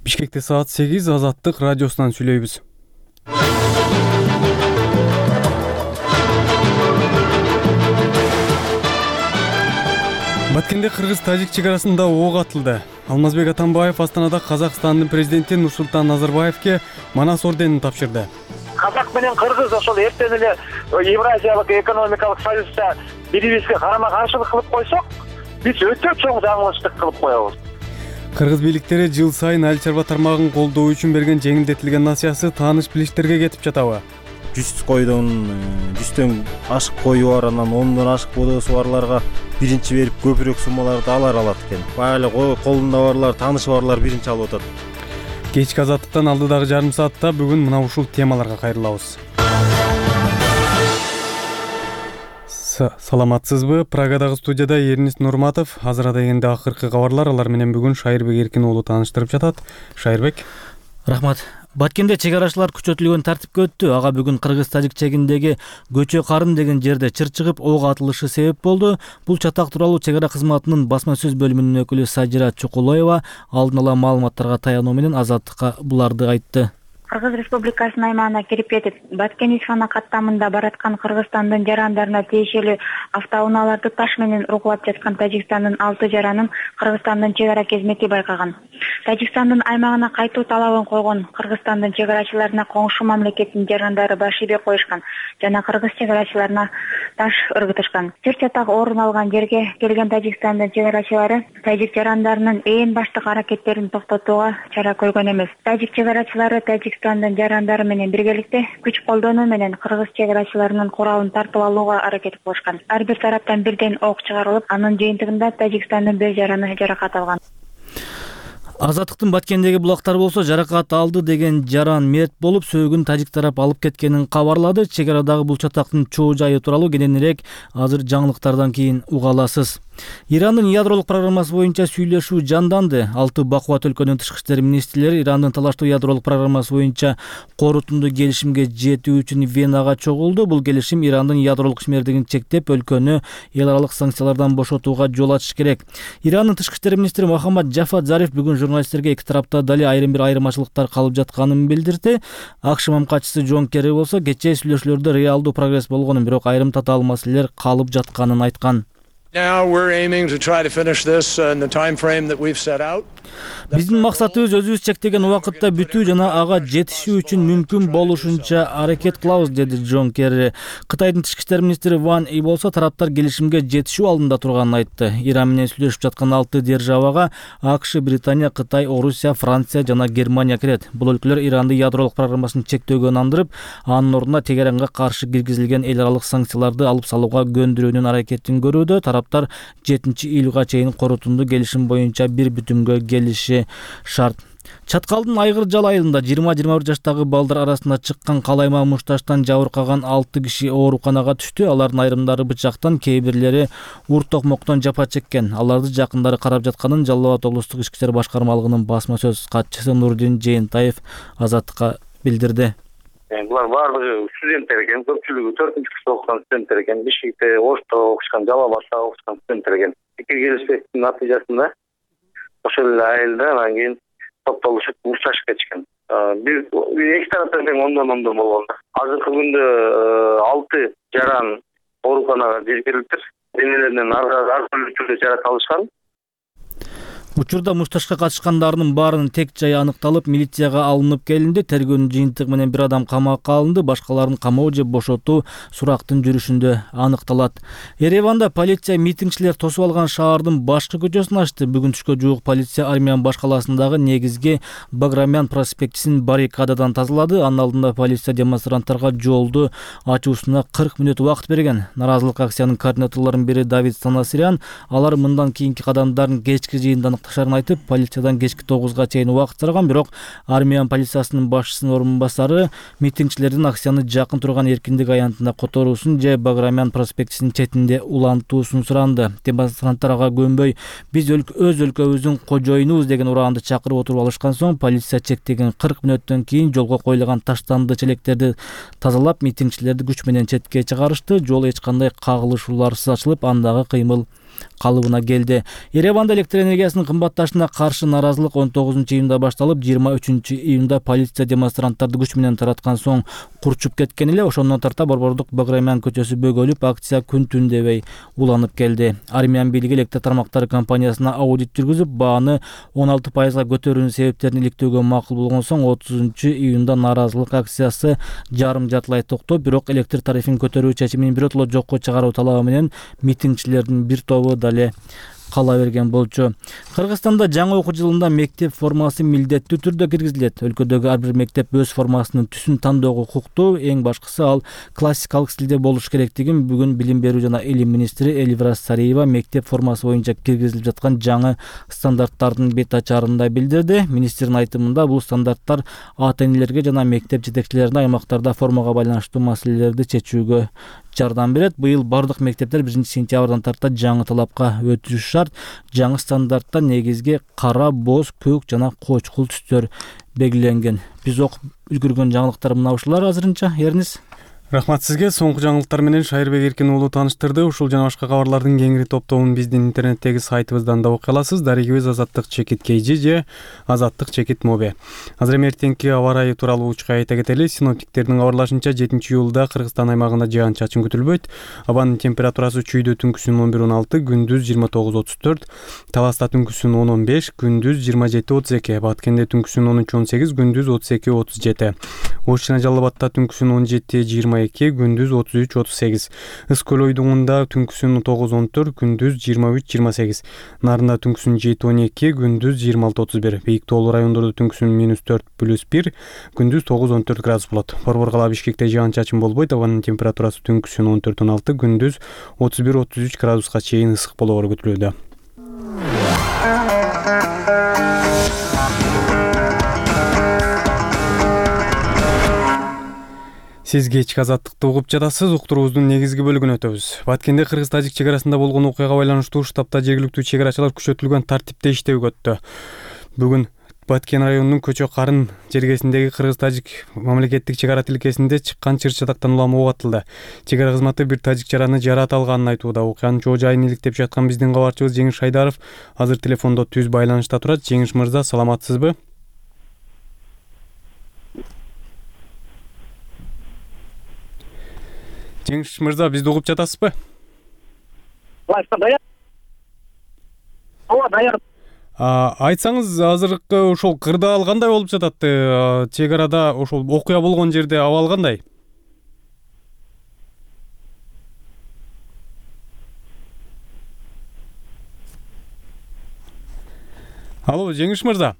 Бишкекте саат 8 Азаттык радиосунан сүйлөйбүз. Баткенде кыргыз-тажик чегарасында ок атылды. Алмазбек Атамбаев Астанада Казакстандын президенти Нурсултан Назарбаевке Манас орденин тапшырды. Казак менен кыргыз ошол эртең эле Евразиялык экономикалык союзда бири-бирибизге карама-каршылык кылып койсок, биз өтө чоң жаңылыштык кылып коебуз. Кыргыз бийликтери жыл сайын айыл чарба тармагын колдоо үчүн берген жеңилдетилген насыясы тааныш-билиштерге кетип жатабы? 100 койдон 100төн ашык кою бар, анан 10дон ашык бодосу барларга биринчи берип көбүрөөк суммаларды алат экен. Баалы колунда барлар, таанышы барлар биринчи алып атат. Кечки Азаттыктан алдыдагы жарым саатта бүгүн мына ушул темаларга кайрылабыз. Саламатсызбы? Прагадагы студияда Эрнис Нурматов. Азыр дегенде акыркы кабарлар, алар менен бүгүн Шайырбек Эркин уулу тааныштырып жатат. Шайырбек. Рахмат. Баткенде чегарачылар күчөтүлгөн тартипке өттү. Ага бүгүн кыргыз-тажик чегиндеги Көчө Карын деген жерде чыр чыгып ок атылышы себеп болду. Бул чатак тууралуу чегара кызматынын басма сөз бөлүмүнүн өкүлү Сажира Чукулоева алдын ала маалыматтарга таянуу менен Азаттыкка буларды айтты. Кыргыз Республикасынын аймагына кирип кетип, Баткен-Исфана каттамында бараткан Кыргызстандын жарандарына тиешелүү автоунааларды таш менен ургулап жаткан Тажикстандын 6 жаранын Кыргызстандын чегара қызмети байкаган. Тажикстандын аймагына кайтуу талабын койгон Кыргызстандын чегарачыларына коңшу мамлекеттин жарандары баш ийбей коюшкан жана кыргыз чегарачыларына таш ыргытышкан. Чыр чатак орун алган жерге келген Тажикстандын чегарачылары тажик жарандарынын эң баштык аракеттерин токтотууга чара көргөн эмес. Тажик чегарачылары Тажикстандын жарандары менен биргеликте күч колдонуу менен кыргыз чегарачыларынын куралын тартып алууга аракет кылышкан. Ар бир тараптан бирден ок чыгарылып, анын жыйынтыгында Тажикстандын бир жараны жаракат алган. Азаттыктын Баткендеги булактар болсо жаракат алды деген жаран мерт болуп, сөөгүн тажик тарап алып кеткенин кабарлады. Чегарадагы бул чатактын чоо жайы тууралуу кененирээк азыр жаңылыктардан кийин уга аласыз. Ирандын ядролук программасы боюнча сүйлөшүү жанданды. 6 бакубат өлкөнүн тышкы иштер министрлери Ирандын талаштуу ядролук программасы боюнча корутунду келишимге жетүү үчүн Венага чогулду. Бул келишим Ирандын ядролук ишмердигин чектеп, өлкөнү эл аралык санкциялардан бошотууга жол ачыш керек. Ирандын тышкы иштер министри Мохаммад Джафад Зариф бүгүн журналисттерге эки тарапта дали айрым бир айырмачылыктар калып жатканын билдирди. АКШ мамкачысы Джон Керри болсо кечээ сүйлөшүүлөрдө реалдуу прогресс болгонун, бирок айрым татаал маселелер калып жатканын айткан. Now we're aiming to try to finish this in the time frame that we've set out. Биздин максатыбыз өзүбүз чектеген убакытта бүтүү жана ага жетишүү үчүн мүмкүн болушунча аракет кылабыз, деди Джон Керри. Кытайдын тышкы иштер министри Ван И болсо тараптар келишимге жетишүү алдында турганын айтты. Иран менен сүйлөшүп жаткан 6 державага АКШ, Британия, Кытай, Орусия, Франция жана Германия кирет. Бул өлкөлөр Иранды ядролук программасын чектөөгө ынандырып, анын ордуна Тегеранга каршы киргизилген эл аралык санкцияларды алып салууга көндүрүүнүн аракетин көрүүдө. Тараптар 7-июлга чейин корутунду келишим боюнча бир бүтүмгө келиши шарт. Чаткалдын Айгыр Жал айылында 20-21 жаштагы балдар арасында чыккан калайма мушташтан жабыркаган 6 киши ооруканага түштү. Алардын айрымдары бычактан, кээ бирлери ур токмоктон жапа чеккен. Аларды жакындары карап жатканын Жалал Абад облустук ички иштер башкармалыгынын басма сөз катчысы Нурдин Жээнтаев Азаттыкка билдирди. Булар баардыгы студенттер экен, көпчүлүгү 4-курста окуган студенттер экен, Бишкекте, Ошто окушкан, Жалал Абадта окушкан студенттер экен. Пикир келишпестиктин натыйжасында ошол эле айылда анан кийин топтолушуп мушташып кетишкен. Бир эки тараптан тең ондон болгон. Азыркы күндө 6 жаран ооруканага жеткирилиптир. Денелеринен ар түрдүү жаракат алышкан. Учурда мушташка катышкандардын баарынын тек жайы аныкталып, милицияга алынып келинди. Тергөөнүн жыйынтыгы менен бир адам камакка алынды, башкаларын камоо же бошотуу сурактын жүрүшүндө аныкталат. Ереванда полиция митингчилер тосуп алган шаардын башкы көчөсүн ачты. Бүгүн түшкө жуук полиция Армян башкаласындагы негизги Баграмян проспектисин баррикададан тазалады. Анын алдында полиция демонстранттарга жолду ачуусуна 40 мүнөт убакыт берген. Наразылык акциянын координаторлорунун бири Давид Станасирян алар мындан кийинки кадамдарын кечки жыйында аныкташарын айтып, полициядан кечки 9га чейин убакыт сураган, бирок Армян полициясынын башчысынын орун басары митингчилердин акцияны жакын турган эркиндик аянтына которуусун же Баграмян проспектисинин четинде улантуусун суранды. Демонстранттар ага көнбөй, биз өз өлкөбүздүн кожоюнубуз деген ураанды чакырып отуруп алышкан соң, полиция чектеген 40 мүнөттөн кийин жолго коюлган таштанды челектерди тазалап, митингчилерди күч менен четке чыгарышты. Жол эч кандай кагылышууларсыз ачылып, андагы кыймыл калыбына келди. Ереванда электр энергиясынын кымбатташына каршы наразылык 19-июнда башталып, 23-июнда полиция демонстранттарды күч менен тараткан соң курчуп кеткен эле. Ошондон тарта Борбордук Баграмян көчөсү бөгөлүп, акция күн түн дебей уланып келди. Армян бийлиги электр тармактары компаниясына аудит жүргүзүп, бааны 16% көтөрүүнүн себептерин иликтөөгө макул болгон соң 30-июнда наразылык акциясы жарым жартылай токтоп, бирок электр тарифин көтөрүү чечимин биротоло жокко чыгаруу талабы менен митингчилердин бир тобу дале кала берген болчу. Кыргызстанда жаңы окуу жылында мектеп формасы милдеттүү түрдө киргизилет. Өлкөдөгү ар бир мектеп өз формасынын түсүн тандоого укуктуу. Эң башкысы ал классикалык стилде болуш керектигин бүгүн Билим берүү жана илим министри Эльвира Сариева мектеп формасы боюнча киргизилип жаткан жаңы стандарттардын бет ачарында билдирди. Министрдин айтымында бул стандарттар ата-энелерге жана мектеп жетекчилерине аймактарда формага байланыштуу маселелерди чечүүгө жардам берет. Быйыл бардык мектептер 1-сентябрдан тарта жаңы талапка өтүшү шарт. Жаңы стандартта негизги кара, боз, көк жана кочкул түстөр белгиленген. Биз окуп үлгүргөн жаңылыктар мына ушулар азырынча. Эрниз. Рахмат сизге. Соңку жаңылыктар менен Шайырбек Эркин уулу тааныштырды. Ушул жана башка кабарлардын кеңири топтобун биздин интернеттеги сайтыбыздан да окуй аласыз. Дарегибиз azаттык-kg же azаттык-mobi. Азыр эми эртеңки аба ырайы тууралуу учка айта кетели. Синоптиктердин кабарлашынча 7-июлда Кыргызстан аймагында жаан-чачын күтүлбөйт. Абанын температурасы чүйдө түнкүсүн 11-16, күндүз 29-34, Таласта түнкүсүн 10-15, күндүз 27-32, Баткенде түнкүсүн 13-18, күндүз 32-37, Ош жана Жалал Абадта түнкүсүн 17-22, күндүз 33-38, Ыс көл ойдуңунда түнкүсүн 9-14, күндүз 23-28, Нарында түнкүсүн 7-12, күндүз 26-31, Бийик тоолуу райондордо түнкүсүн -4+1, күндүз 9-14 градус болот. Борбор кала Бишкекте жаан-чачын болбойт. Абанын температурасы түнкүсүн 14-16, күндүз 31-33 градуска чейин ысык болоору күтүлүүдө. Сиз кечки азаттыкты угуп жатасыз. Уктуруубуздун негизги бөлүгүнө өтөбүз. Баткенде кыргыз-тажик чек арасында болгон окуяга байланыштуу штабта жергиликтүү чек арачылар күчөтүлгөн тартипте иштөөгө өттү. Бүгүн Баткен районунун Көчө Карын жергесиндеги кыргыз-тажик мамлекеттик чек ара тилкесинде чыккан чыр-чатактан улам ок атылды. Чек ара кызматы бир тажик жараны жарат алганын айтууда. Окуянын чоо жайын иликтеп жаткан биздин кабарчыбыз Жеңиш Шайдаров азыр телефондо түз байланышта турат. Жеңиш мырза, саламатсызбы? Жеңиш мырза, бизди угуп жатасызбы? Айтсаңыз, азыркы ошол кырдаал кандай болуп жатат? Чек арада ошол окуя болгон жерде абал кандай? Алло, Жеңиш мырза.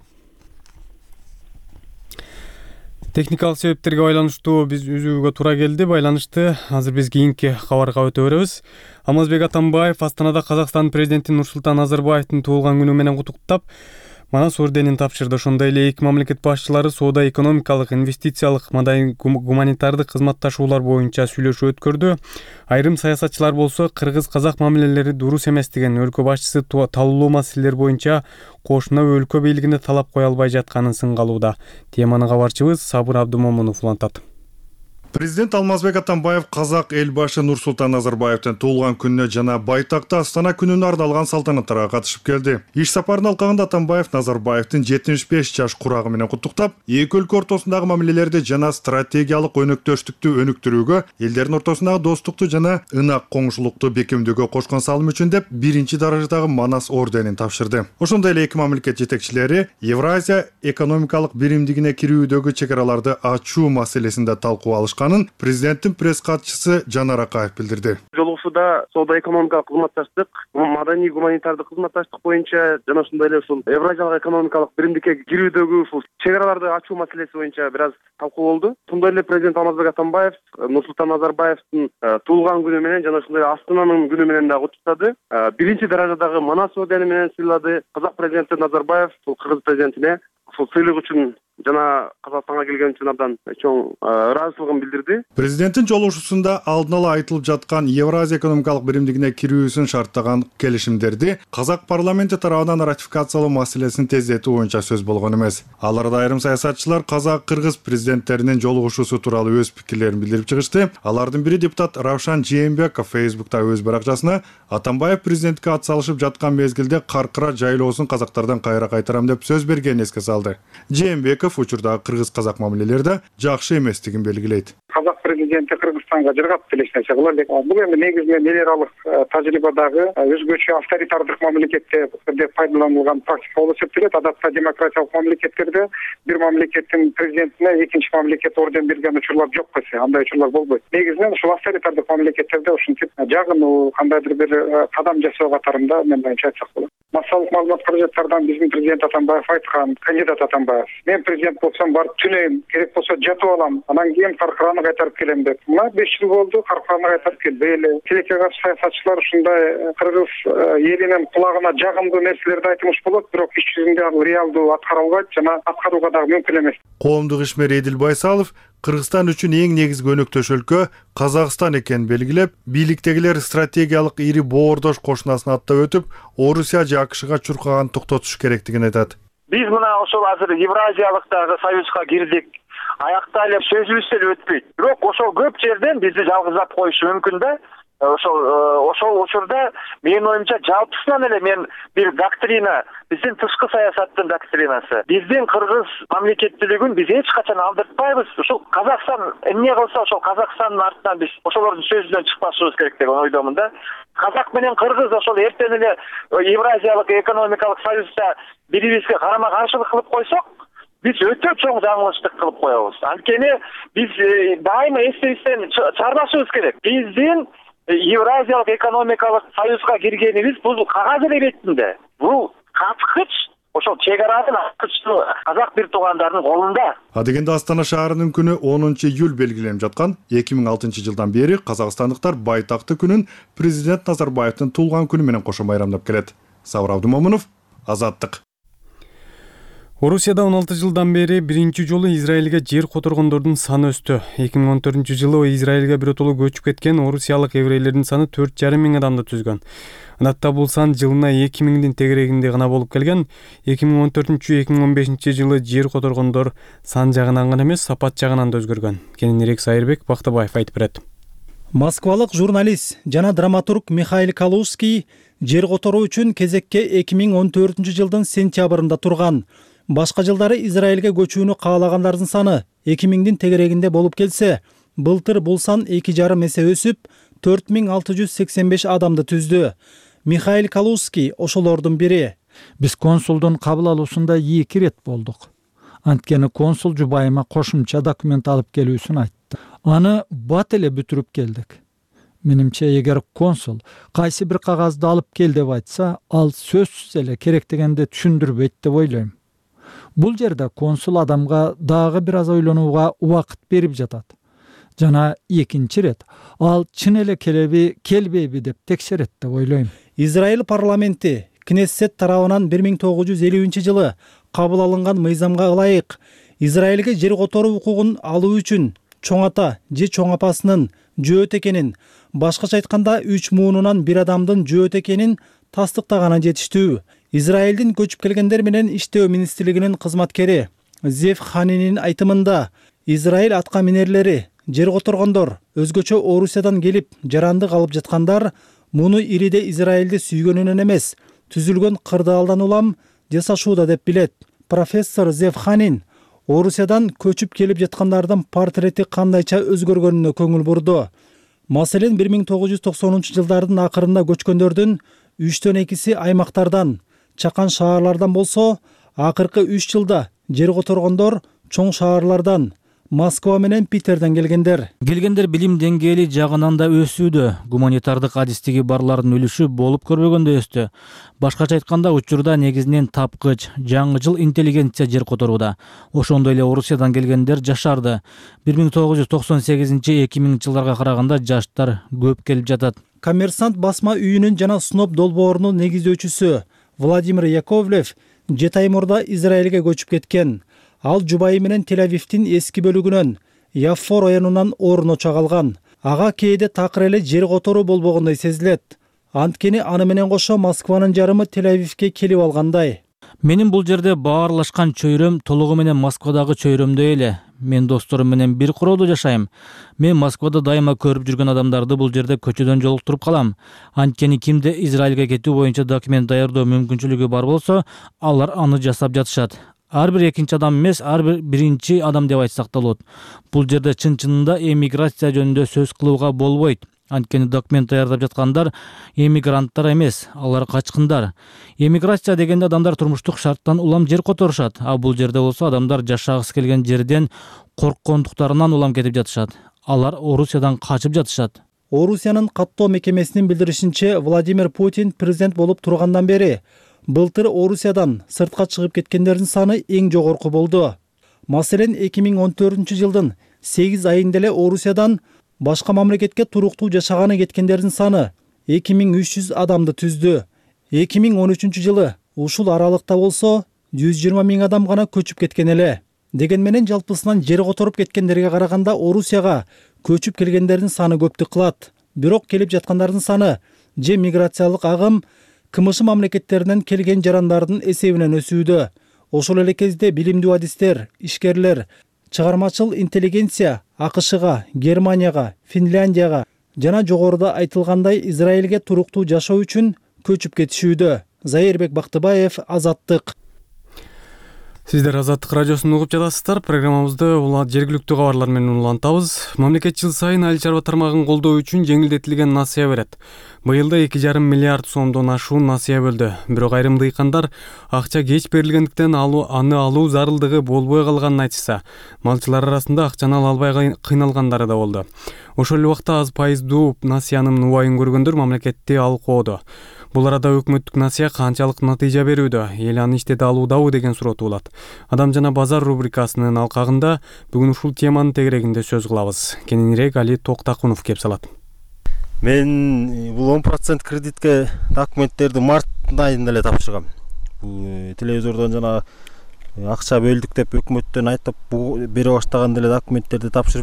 Техникалык себептерге байланыштуу биз үзүүгө туура келди байланышты. Азыр биз кийинки кабарга өтө беребиз. Алмазбек Атамбаев Астанада Казакстан президенти Нурсултан Назарбаевдин туулган күнү менен куттуктап, Манас орденин тапшырды. Ошондой эле эки мамлекет башчылары соода экономикалык, инвестициялык, мадай гуманитардык кызматташуулар боюнча сүйлөшүү өткөрдү. Айрым саясатчылар болсо кыргыз-казак мамилелери дурус эмес деген, өлкө башчысы талуулуу маселелер боюнча кошуна өлкө бийлигине талап кое албай жатканын сынгалууда. Теманы кабарчыбыз Сабыр Абдумомунов улантат. Президент Алмазбек Атамбаев казак эл башы Нурсултан Назарбаевдин туулган күнүнө жана Байтакта Астана күнүнө ардалган салтанаттарга катышып келди. Иш сапарынын алкагында Атамбаев Назарбаевдин 75 жаш курагы менен куттуктап, эки өлкө ортосундагы мамилелерди жана стратегиялык өнөктөштүктү өнүктүрүүгө, элдердин ортосундагы достукту жана ынак коңшулукту бекемдөөгө кошкон салымы үчүн деп биринчи даражадагы Манас орденин тапшырды. Ошондой эле эки мамлекет жетекчилери Евразия экономикалык биримдигине кирүүдөгү чек араларды ачуу маселесинде талкуу алышкан. Президенттин пресс катчысы Жанар Акаев билдирди. Жолугушууда соода экономикалык кызматташтык, маданий гуманитардык кызматташтык боюнча жана ошондой эле ушул Евразиялык экономикалык биримдикке кирүүдөгү ушул чек араларды ачуу маселеси боюнча бир аз талкуу болду. Ошондой эле президент Алмазбек Атамбаев Нурсултан Назарбаевдин туулган күнү менен жана ошондой эле Астананын күнү менен да куттуктады. Биринчи даражадагы Манас ордени менен сыйлады. Казак президенти Назарбаев ушул кыргыз президентине ушул сыйлык үчүн жана Казакстанга келген үчүн абдан чоң ыраазычылыгын билдирди. Президенттин жолугушуусунда алдын ала айтылып жаткан Евразия экономикалык биримдигине кирүүсүн шарттаган келишимдерди казак парламенти тарабынан ратификациялоо маселесин тездетүү боюнча сөз болгон эмес. Аларда айрым саясатчылар казак-кыргыз президенттеринин жолугушуусу тууралуу өз пикирлерин билдирип чыгышты. Алардын бири депутат Равшан Жээнбеков Фейсбукта өз баракчасына Атамбаев президенттикке ат салышып жаткан мезгилде Каркыра жайлоосун казактардан кайра кайтарам деп сөз бергенин эске салды. Жээнбеков учурдагы кыргыз-казак мамилелерде жакшы эместигин белгилейт. Казак президенти Кыргызстанга жыргап делеш нерсе кыла элек. Бул эми негизинен эл аралык тажрыйбадагы өзгөчө авторитардык мамлекетте деп пайдаланылган практика болуп эсептелет. Адатта демократиялык мамлекеттерде бир мамлекеттин президентине экинчи мамлекет орден берген учурлар жок эсе, андай учурлар болбойт. Негизинен ушул авторитардык мамлекеттерде ушинтип жагынуу кандайдыр бир кадам жасоо катарында мен боюнча айтсак болот. Массалык маалымат каражаттардан биздин президент Атамбаев айткан, кандидат Атамбаев, мен президент болсом барып түнөйм, керек болсо жатып алам, анан кийин Каркыраны кайтарып келем деп. Мына 5 жыл болду, Каркыраны кайтарып келбей эле. Тилекке каршы саясатчылар ушундай кыргыз элинин кулагына жагымдуу нерселерди айтмыш болот, бирок иш жүзүндө ал реалдуу аткара албайт жана аткарууга дагы мүмкүн эмес. Коомдук ишмер Эдил Байсалов Кыргызстан үчүн эң негизги өнөктөш өлкө Казакстан экенин белгилеп, бийликтегилер стратегиялык ири боордош кошунасын аттап өтүп, Орусия же АКШга чуркаган токтотуш керектигин айтат. Биз мына ошол азыр Евразиялыктагы союзга кирдик. Аякта эле сөзүбүз эле өтпөйт. Бирок ошол көп жерден бизди жалгызап коюшу мүмкүн да. Ошол учурда менин оюмча жалпысынан эле мен бир доктрина, биздин тышкы саясаттын доктринасы. Биздин кыргыз мамлекеттүүлүгүн биз эч качан алдыртпайбыз. Ушул Казакстан эмне кылса ошол Казакстандын артынан биз ошолордун сөзүнөн чыкпашыбыз керек деген ойдомун да. Казак менен кыргыз ошол эртең эле Евразиялык экономикалык союзда бири-бирибизге карама-каршылык кылып койсок, биз өтө чоң жаңылыштык кылып коебуз. Анткени биз дайыма эстебизден чыгарбашыбыз керек. Биздин Евразиялык экономикалык союзга киргенибиз бул кагаз бетинде. Бул каткыч ошол чек аранын ачкычтуу казак бир туугандардын колунда. Адегенде Астана шаарынын күнү 10 июль белгиленип жаткан 2006 жылдан бери казакстандыктар байтакты күнүн президент Назарбаевдин туулган күнү менен кошо майрамдап келет. Сабыр Абдумомунов, Азаттык. Орусияда 16 жылдан бери биринчи жолу Израилге жер которгондордун саны өстү. 2014-жылы Израилге биротолуу көчүп кеткен орусиялык еврейлердин саны 4,5 миң адамды түзгөн. Адатта бул сан жылына 2 миңдин тегерегинде гана болуп келген. 2014-2015 жылы жер которгондор сан жагынан гана эмес, сапат жагынан да өзгөргөн. Кененирээк Сайырбек Бактыбаев айтып берет. Москвалык журналист жана драматург Михаил Калузский жер которуу үчүн кезекке 2014 жылдын сентябрында турган. Башка жылдары Израилге көчүүнү каалагандардын саны 2000дин тегерегинде болуп келсе, былтыр бул сан 2,5 эсе өсүп, 4685 адамды түздү. Михаил Калузский ошолордун бири. Биз консулдун кабыл алуусунда 2 рет болдук. Анткени консул жубайыма кошумча документ алып келүүсүн айтты. Аны бат эле бүтүрүп келдик. Менимче, эгер консул кайсы бир кагазды алып кел деп айтса, ал сөзсүз эле керек дегенди түшүндүрбөйт деп ойлойм. Бул жерде консул адамга дагы бир аз ойлонууга убакыт берип жатат. Жана экинчи рет ал чын эле келеби, келбейби деп текшерет деп ойлойм. Израиль парламенти Кнессет тарабынан 1950 жылы кабыл алынган мыйзамга ылайык Израилге жер которуу укугун алуу үчүн чоң ата же чоң апасынын жөөт экенин, башкача айтканда 3 муунунан бир адамдын жөөт экенин тастыктаганы жетиштүү. Израилдин көчүп келгендер менен иштөө министрлигинин кызматкери Зев Ханинин айтымында, Израиль атка минерлери, жер которгондор, өзгөчө Орусиядан келип жарандык алып жаткандар муну ириде Израилди сүйгөнүнөн эмес, түзүлгөн кырдаалдан улам жасашууда деп билет. Профессор Зев Ханин Орусиядан көчүп келип жаткандардын портрети кандайча өзгөргөнүнө көңүл бурду. Маселен 1990 жылдардын акырында көчкөндөрдүн 3төн 2си аймактардан, чакан шаарлардан болсо, акыркы 3 жылда жер которгондор чоң шаарлардан, Москва менен Питерден келгендер. Келгендер билим деңгээли жагынан да өсүүдө. Гуманитардык адистиги барлардын үлүшү болуп көрбөгөндө өстү. Башкача айтканда, учурда негизинен тапкыч, жаңы жыл интеллигенция жер которууда. Ошондой эле Орусиядан келгендер жашарды. 1998-2000 жылдарга караганда жаштар көп келип жатат. Коммерсант басма үйүнүн жана Сноп долбоорунун негиздөөчүсү Владимир Яковлев 7 ай мурда Израилге көчүп кеткен. Ал жубайы менен Тель-Авивдин эски бөлүгүнөн Яффо районунан орночо калган. Ага кээде такыр эле жер которуу болбогондой сезилет. Анткени аны менен кошо Москванын жарымы Тель-Авивге келип алгандай. Менин бул жерде баарлашкан чөйрөм толугу менен Москвадагы чөйрөмдөй эле. Мен досторум менен бир куроодо жашайм. Мен Москвада дайыма көрүп жүргөн адамдарды бул жерде көчөдөн жолуктуруп калам. Анткени кимде Израилге кетүү боюнча документ даярдоо мүмкүнчүлүгү бар болсо, алар аны жасап жатышат. Ар бир экинчи адам эмес, ар бир биринчи адам деп айтсак да болот. Бул жерде чын-чынында эмиграция жөнүндө сөз кылууга болбойт. Анткени документ даярдап жаткандар эмигранттар эмес, алар качкындар. Эмиграция дегенде адамдар турмуштук шарттан улам жер которушат, а бул жерде болсо адамдар жашагысы келген жерден корккондуктарынан улам кетип жатышат. Алар Орусиядан качып жатышат. Орусиянын каттоо мекемесинин билдиришинче, Владимир Путин президент болуп тургандан бери былтыр Орусиядан сыртка чыгып кеткендердин саны эң жогорку болду. Маселен, 2014-жылдын 8 айында эле Орусиядан башка мамлекетке туруктуу жашаганы кеткендердин саны 2300 адамды түздү. 2013-жылы ушул аралыкта болсо 120 000 адам гана көчүп кеткен эле. Деген менен жалпысынан жер которуп кеткендерге караганда Орусияга көчүп келгендердин саны көптүк кылат. Бирок келип жаткандардын саны же миграциялык агым КМШ мамлекеттеринен келген жарандардын эсебинен өсүүдө. Ошол эле кезде билимдүү адистер, ишкерлер, чыгармачыл интеллигенция АКШга, Германияга, Финляндияга жана жогоруда айтылгандай Израилге туруктуу жашоо үчүн көчүп кетишүүдө. Заирбек Бактыбаев, Азаттык. Сиздер Азаттык радиосун угуп жатасыздар. Программабызды жергиликтүү кабарлар менен улантабыз. Мамлекет жыл сайын айыл чарба тармагын колдоо үчүн жеңилдетилген насыя берет. Быйыл да 2,5 миллиард сомдон ашуун насыя бөлдү. Бирок айрым дыйкандар акча кеч берилгендиктен аны алуу зарылдыгы болбой калганын айтышса, малчылар арасында акчаны ала албай кыйналгандары да болду. Ошол эле убакта аз пайыздуу насыянын убайын көргөндөр мамлекетти алкоодо. Бул арада өкмөттүк насыя канчалык натыйжа берүүдө, эл аны иштете алуудабы деген суроо туулат. Адам жана базар рубрикасынын алкагында бүгүн ушул теманын тегерегинде сөз кылабыз. Кененирээк Али Токтакунов кеп салат. Мен бул 10% кредитке документтерди март айында эле тапшыргам. Бул телевизордон жана акча бөлдүк деп өкмөттөн айтып бере баштаганда эле документтерди тапшырып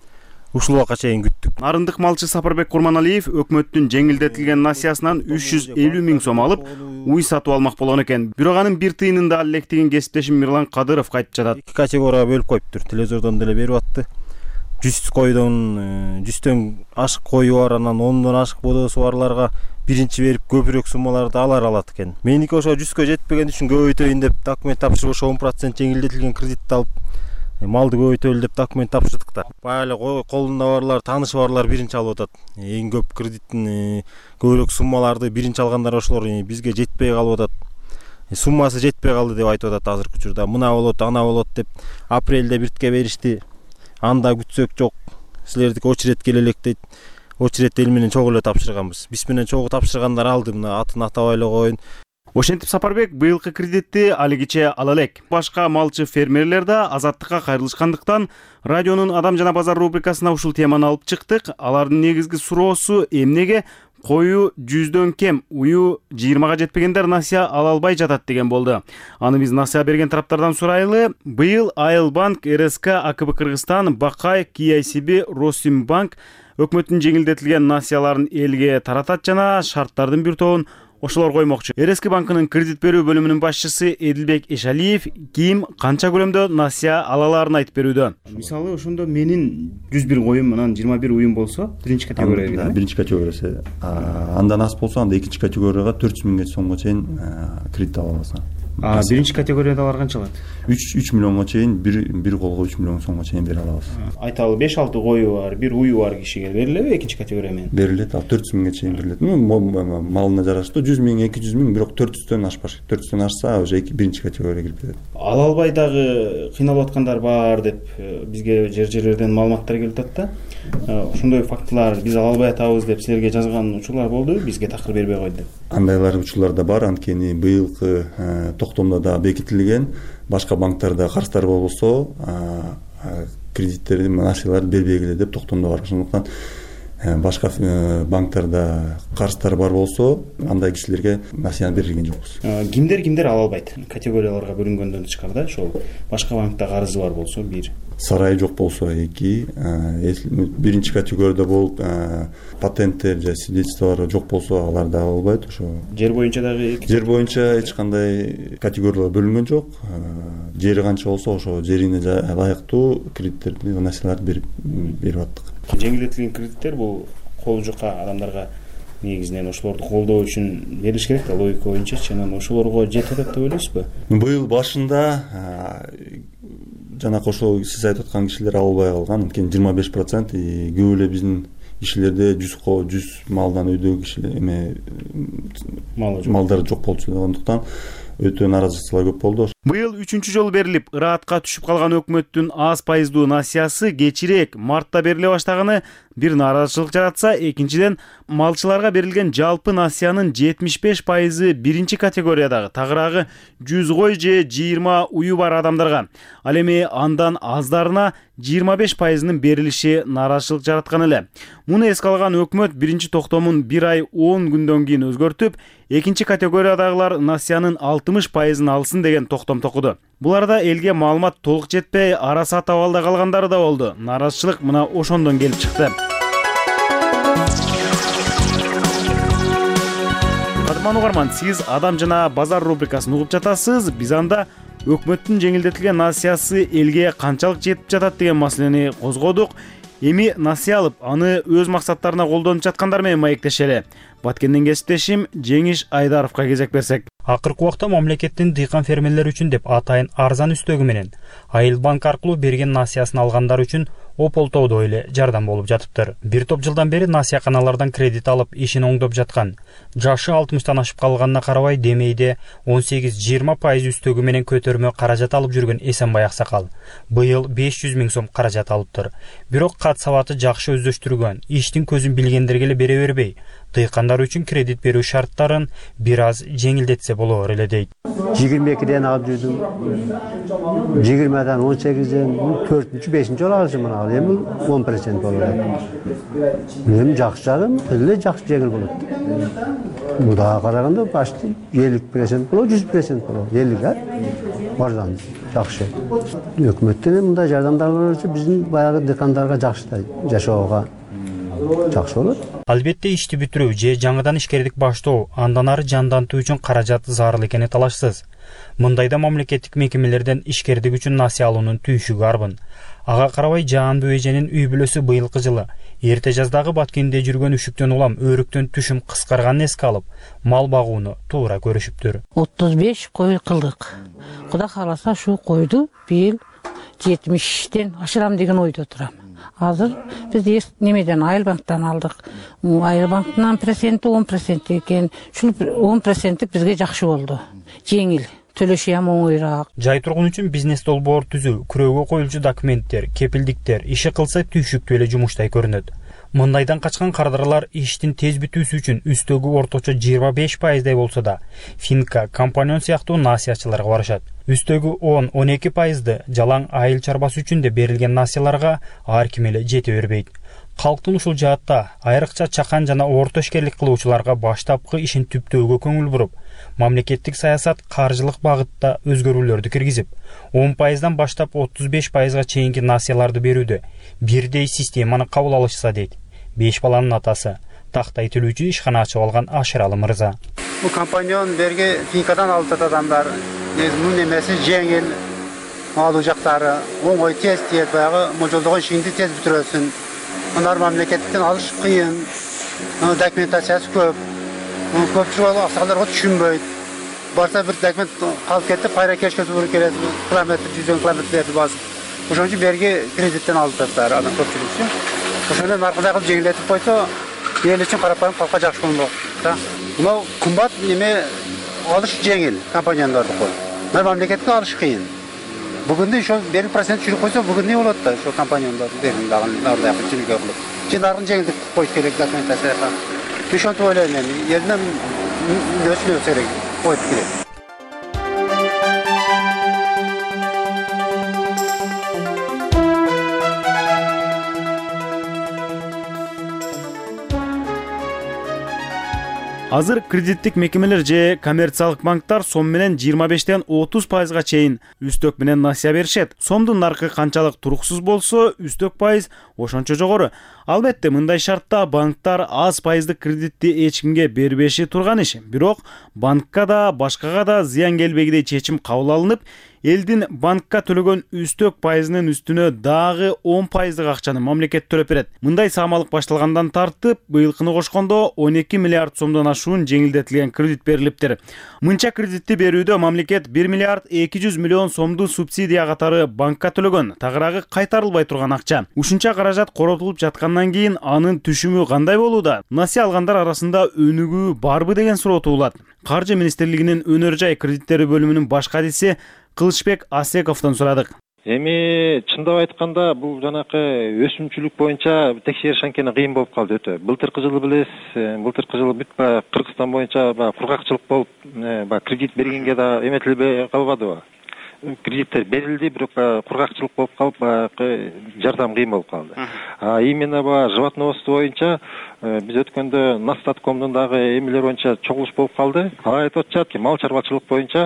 ушул убакка чейин күттүк. Нарындык малчы Сапарбек Курманалиев өкмөттүн жеңилдетилген насыясынан 350 000 сом алып, уй сатып алмак болгон экен. Бирок анын бир тыйынын да электигин кесиптешим Мирлан Кадыров айтып жатат. 2 категорияга бөлүп коюптур. Телевизордон деле берип атты. 100 койдон 100төн ашык кою бар, анан 10дон ашык бодосу барларга биринчи берип көбүрөөк суммаларды алат экен. Меники ошо 100кө жетпеген үчүн көбөйтөйүн деп документ тапшырып, ошо 10% жеңилдетилген кредитти алып малды көбөйтөлү деп документ тапшырдык да. Баягы колунда барлар, таанышы барлар биринчи алып атат. Эң көп кредиттин көбүрөөк суммаларды биринчи алгандар ошолор бизге жетпей калып атат. Суммасы жетпей калды деп айтып атат азыркы учурда. Мына болот, ана болот деп апрелде биртке беришти. Анда күтсөк жок. Силердики очередь келе элек дейт. Очередь эл менен чогуу эле тапшырганбыз. Биз менен чогуу тапшыргандар алды, мына атын атабай эле коеюн. Ошентип Сапарбек быйылкы кредитти алигиче ала элек. Башка малчы фермерлер да азаттыкка кайрылышкандыктан радионун Адам жана базар рубрикасына ушул теманы алып чыктык. Алардын негизги суроосу эмнеге кою 100дөн кем, уyu 20га жетпегендер насыя ала албай жатат деген болду. Аны биз насыя берген тараптардан сурайлы. Быйыл Айылбанк, РСК, АКБ Кыргызстан, Бакай, KICB, Росимбанк өкмөттүн жеңилдетилген насыяларын элге таратат жана шарттардын бир тобун ошолор коймокчу. РСК банкынын кредит берүү бөлүмүнүн башчысы Эдилбек Эшалиев ким канча көлөмдө насыя алаларын айтып берүүдө. Мисалы ошондо менин 101 коюм анан 21 уюм болсо, биринчи категория кирет. Биринчи категориясы. Андан аз болсо, анда экинчи категорияга 400 000 сомго чейин кредит ала аласың. Биринчи категорияда канча алат? 3 миллионго чейин, бир колго 3 миллион сомго чейин бере алабыз. Айталы 5-6 кою бар, бир уyu бар кишиге берилеби экинчи категория менен? Берилет, 400 000 чейин берилет. Малына жараштуу 100 000, 200 000, бирок 400дөн ашпаш. 400дөн ашса, уже биринчи категорияга кирип кетет. Ала албай дагы кыйналып аткандар бар деп бизге жерлерден маалыматтар келип атат да. Ошондой фактылар биз ала албай атабыз деп силерге жазган учурлар болду, бизге такыр бербей койду деп. Андайлар учурлар да бар, анткени быйылкы токтомдо да бекитилген, башка банктарда карыздар болсо кредиттерди, насыяларды бербегиле деп токтомдо бар. Ошондуктан башка банктарда карыздар бар болсо андай кишилерге насыяны берилген жокпуз. Кимдер ала албайт? Категорияларга бөлүнгөндөн тышкары да, ошол башка банкта карызы бар болсо 1, сарайы жок болсо 2, биринчи категорияда болуп патенттер же свидетельстволор жок болсо алар да ала албайт. Ошо жер боюнча дагы жер боюнча эч кандай категориялар бөлүнгөн жок. Жери канча болсо ошо жерине ылайыктуу кредиттерди, насыяларды берип аттык. Жеңилдетилген кредиттер бул кол жука адамдарга негизинен ошолорду колдоо үчүн берилиш керек да, логика боюнчачы. Анан ошолорго жетет деп ойлойсузбу? Быйыл башында жанакы ошол сиз айтып аткан кишилер ала албай калган. Анткени 25% көп эле биздин кишилерде 100 малдан үйдөгү кишилер малдар жок болчу дегендиктен өтө нааразычылар көп болду. Быйыл 3-чү жолу берилип, ыраатка түшүп калган өкмөттүн аз пайыздуу насыясы кечирээк мартта бериле баштаганы бир нааразычылык жаратса, экинчиден малчыларга берилген жалпы насыянын 75% биринчи категориядагы тагыраагы 100 кой же 20 уyu бар адамдарга, ал эми андан аздарына 25%-нын берилиши нааразычылык жараткан эле. Муну эске алган өкмөт биринчи токтомун 1 ай 10 күндөн кийин өзгөртүп, экинчи категориядагылар насыянын 60%-ын алсын деген токтом токуду. Буларда элге маалымат толук жетпей, ара саат абалда калгандары да болду. Нааразычылык мына ошондон келип чыкты. Кадырман угарман, сиз Адам жана базар рубрикасын угуп жатасыз. Биз анда өкмөттүн жеңилдетилген насыясы элге канчалык жетип жатат деген маселени козгодук. Эми насыя алып, аны өз максаттарына колдонуп жаткандар менен маектешели. Баткенден кесиптешим Жеңиш Айдаровго кезек берсек. Акыркы убакта мамлекеттин дыйкан фермерлер үчүн деп атайын арзан үстөгү менен Айыл банк аркылуу берген насыясын алгандар үчүн ополтоодо эле жардам болуп жатыптыр. Бир топ жылдан бери насыяканалардан кредит алып ишин оңдоп жаткан. Жашы 60-тан ашып калганына карабай демейде 18-20% үстөгү менен көтөрмө каражат алып жүргөн Эсенбай Аксакал быйыл 500 000 сом каражат алыптыр. Бирок кат сабаты жакшы өздөштүргөн, иштин көзүн билгендерге эле бере бербей, дыйкандар үчүн кредит берүү шарттарын бир аз жеңилдетсе болор эле дейт. 22-ден алып жүрдүм. 20-дан 18-ден 4-5-нчи жолу алышым ал эми 10% болот. Эми жакшы жагым эле жакшы жеңил болот. Мудага караганда башты 50% болот, 100% болот. 50-га арзан, жакшы. Өкмөттөн мындай жардамдар берсе биздин баягы дыйкандарга жакшы жашоого жакшы болот. Албетте ишти бүтүрүү же жаңыдан ишкердик баштоо андан ары жандантуу үчүн каражат зарыл экени талашсыз. Мындайда мамлекеттик мекемелерден ишкердик үчүн насыя алуунун түйшүгү арбын. Ага карабай Жаанбүү эженин үй бүлөсү быйылкы жылы эрте жаздагы Баткенде жүргөн үшүктөн улам өрүктөн түшүм кыскарганын эске алып, мал багууну туура көрүшүптүр. 35 кой кылдык. Кудай кааласа ушу койду быйыл 70-тен ашырам деген ойдо турам. Азыр биз немеден Айыл банктан алдык. Айыл банктан проценти 10% экен. Ушул 10% бизге жакшы болду. Жеңил, төлөшү ham оңойраак. Жай тургун үчүн бизнес долбоор түзүү, күрөөгө коюлчу документтер, кепилдиктер иши кылса түйшүктүү эле жумуштай көрүнөт. Мындайдан качкан кардарлар иштин тез бүтүүсү үчүн үстөгү орточо 25% болсо да, Финка, компаньон сыяктуу насыячыларга барышат. Үстөгү 10-12% жалаң айыл чарбасы үчүн деп берилген насыяларга ар ким эле жете бербейт. Калктын ушул жаатта айрыкча чакан жана орто ишкерлик кылуучуларга баштапкы ишин түптөөгө көңүл буруп, мамлекеттик саясат каржылык багытта өзгөрүүлөрдү киргизип, 10%дан баштап 35%га чейинки насыяларды берүүдө бирдей системаны кабыл алышса дейт 5 баланын атасы, тактай төлөөчү ишкана ачып алган Ашыралы мырза. Бул компаньон берге Финкадан алып жатат адамдар. Мунун эмеси жеңил, алуу жактары оңой, тез баягы можолдогон ишинди тез бүтүрөсүн. Алар мамлекеттен алыш кыйын, документациясы көп. Көпчүлүк аксакалдарга түшүнбөйт. Барса бир документ алып кетип, кайра кешке туура келет, километр 100 километрлерди басып. Ошон үчүн берге кредиттен алып жатат адам көпчүлүк. Ошондон аркандай кылып жеңилдетип койсо, эл үчүн карапайым калкка жакшы болмок. Мына кымбат неме алыш жеңил компаньондорду кой. Мына мамлекетке алыш кыйын. Бүгүндө ошо 1% жүрүп койсо, бүгүн эмне болот да, ошо компаньондорду берин дагы ар жүргө кылып. Жинарын жеңилдик коюш керек документацияга. Ошентип ойлойм мен. Элден нөсү керек, коюп керек. Азыр кредиттик мекемелер же коммерциялык банктар сом менен 25–30% чейин үстөк менен насыя беришет. Сомдун наркы канчалык туруксуз болсо, үстөк пайыз ошончо жогору. Албетте, мындай шартта банктар аз пайыздык кредитти эч кимге бербеши турган иш. Бирок банкка да, башкага да зыян келбегидей чечим кабыл алынып, элдин банкка төлөгөн үстөк пайызынын үстүнө дагы 10% акчаны мамлекет төлөп берет. Мындай саамалык башталгандан тартып, быйылкыны кошкондо 12 миллиард сомдон ашуун жеңилдетилген кредит берилиптир. Мынча кредитти берүүдө мамлекет 1 миллиард 200 миллион сомду субсидия катары банкка төлөгөн, тагыраагы кайтарылбай турган акча. Ушунча каражат коротулуп жаткандан кийин анын түшүмү кандай болууда? Насыя алгандар арасында өнүгүү барбы деген суроо туулат. Каржы министрлигинин өнөр жай кредиттери бөлүмүнүн баш кадиси Кылычбек Асековдон сурадык. Эми чындап айтканда бул жанакы өсүмчүлүк боюнча текшериш анткени кыйын болуп калды өтө. Былтыркы жылы билесиз, былтыркы жылы бүт Кыргызстан боюнча кургакчылык болуп, кредит бергенге да эметилбей калбадыбы? Кредиттер берилди, бирок кургакчылык болуп калып, жардам кыйын болуп калды. Именно животноводство боюнча биз өткөндө Настаткомдун дагы эмелер боюнча чогулуш болуп калды. Айтып атышат, мал чарбачылык боюнча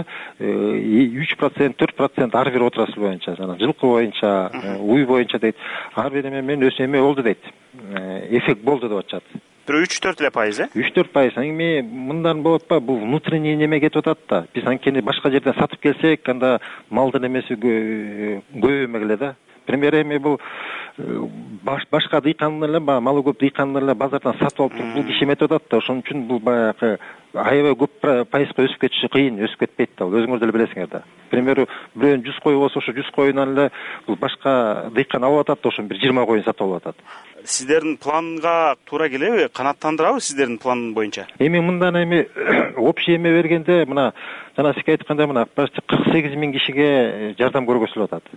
3%, 4% ар бир отрасль боюнча, жана жылкы боюнча, уй боюнча дейт, ар бир эме менен өсөмө болду дейт. Эффект болду деп атышат. 3-4 эле пайыз, 3-4%. Эми мындан болот ба? Бул внутренний неме кетип атат да. Биз анткени башка жерден сатып келсек, анда малдын эмеси көбөймөгүлө да. Пример эми бул башка дыйкандар эле, малы көп дыйкандар эле базардан сатып алып туруп бул киши эметип атат да. Ошон үчүн бул баягы аябай көп пайызга өсүп кетиши кыйын, өсүп кетпейт да. Өзүңөр деле билесиңер да. Пример, бирөөнүн 100 кою болсо, ошо 100 коюнан эле бул башка дыйкан алып атат да, ошон бир 20 коюн сатып алып атат. Сиздердин планга туура келеби? Канааттандырабы сиздердин план боюнча? Эми мындан общий эме бергенде, мына жана сизге айтканда, мына почти 48 000 кишиге жардам көргөзүлүп атат.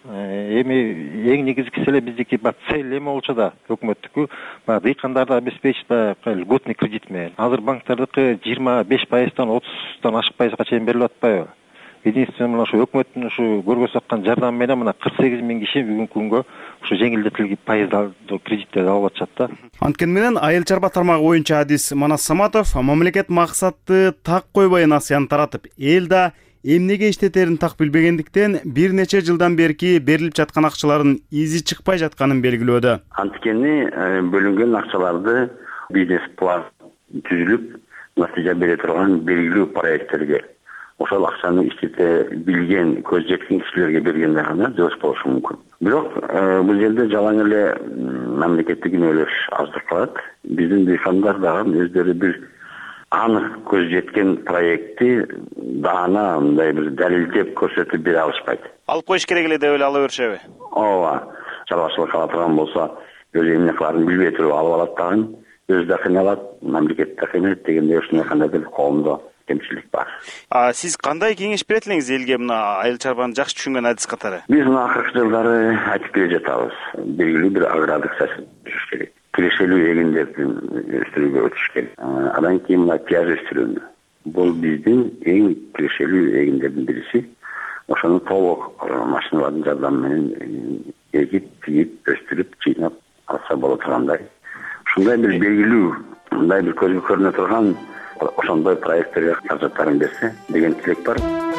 Эми эң негизгиси эле биздики цель эме болчу да, өкмөттүкү, дыйкандарды обеспечить льготный кредит менен. Азыр банктардыкы 25%-тан 30-тан ашык пайызга чейин берилип атпайбы? Единственно мына ушу өкмөттүн ушу көргөзүп аткан жардамы менен мына 48 000 киши бүгүнкү күнгө ушу жеңилдетилген пайыздуу кредиттерди алып атышат да. Анткени менен айыл чарба тармагы боюнча Адис Манас Саматов мамлекет максатты так койбой насыяны таратып, эл да эмнеге иштетерин так билбегендиктен бир нече жылдан берки берилип жаткан акчалардын изи чыкпай жатканын белгилөөдө. Анткени бөлүнгөн акчаларды бизнес план түзүлүп, натыйжа бере турган белгилүү проекттерге, ошол акчаны иштете билген, көз жеткен кишилерге бергенде гана жооз болушу мүмкүн. Бирок бул жерде жалаң эле мамлекеттик үнөлөш аздык калат. Биздин дыйкандар дагы өздөрү бир анык көз жеткен проектти даана мындай бир далилдеп көрсөтүп бере алышпайт. Алып коюш керек эле деп эле ала беришеби? Ооба, чарбачылык кыла турган болсо, өзү эмне кыларын билбей туруп алып алат дагы, өзү да кыйналат, мамлекет да кыйнайт дегендей ушундай кандайдыр коомдо кемчилик бар. Сиз кандай кеңеш берет элеңиз элге мына айыл чарбаны жакшы түшүнгөн Адис катары? Биз мына акыркы жылдары айтып келе жатабыз. Белгилүү бир агрардык саясат түзүш керек. Кирешелүү эгиндерди өстүрүүгө өтүш керек. Андан кийин мына пияз өстүрүүнү. Бул биздин эң кирешелүү эгиндердин бириси. Ошону толук машиналардын жардамы менен эгип, тигип, өстүрүп, жыйнап алса боло тургандай. Ушундай бир белгилүү, мындай бир көзгө көрүнө турган ошондой проекттерге каражаттарын берсе деген тилек бар.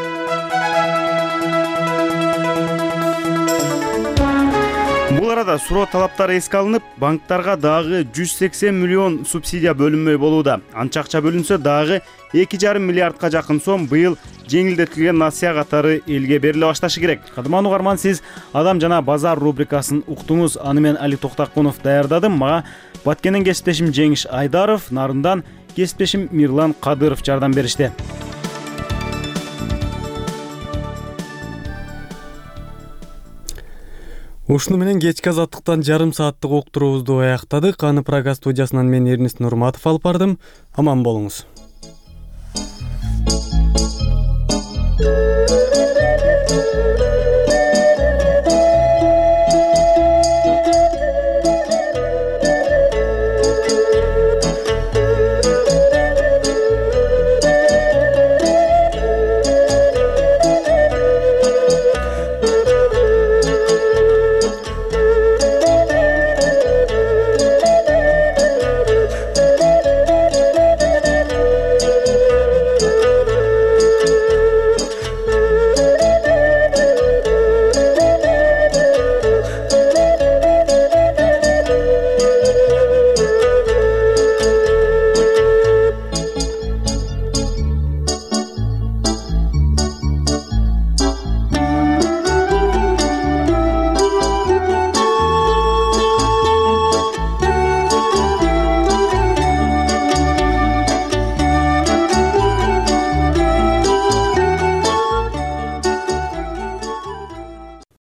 Бул арада суроо талаптары эске алынып, банктарга дагы 180 миллион субсидия бөлүнмөй болууда. Анча акча бөлүнсө дагы 2,5 миллиардка жакын сом быйыл жеңилдетилген насыя катары элге бериле башташы керек. Кадырман угарман, сиз Адам жана базар рубрикасын уктуңуз. Аны мен Али Токтакунов даярдадым. Мага Баткенден кесиптешим Жеңиш Айдаров, Нарындан кесиптешим Мирлан Кадыров жардам беришти. Ушуну менен кечки азаттыктан жарым сааттык уктуруубузду аяктадык. Аны Прага студиясынан мен Эрнест Нурматов алып бардым. Аман болуңуз.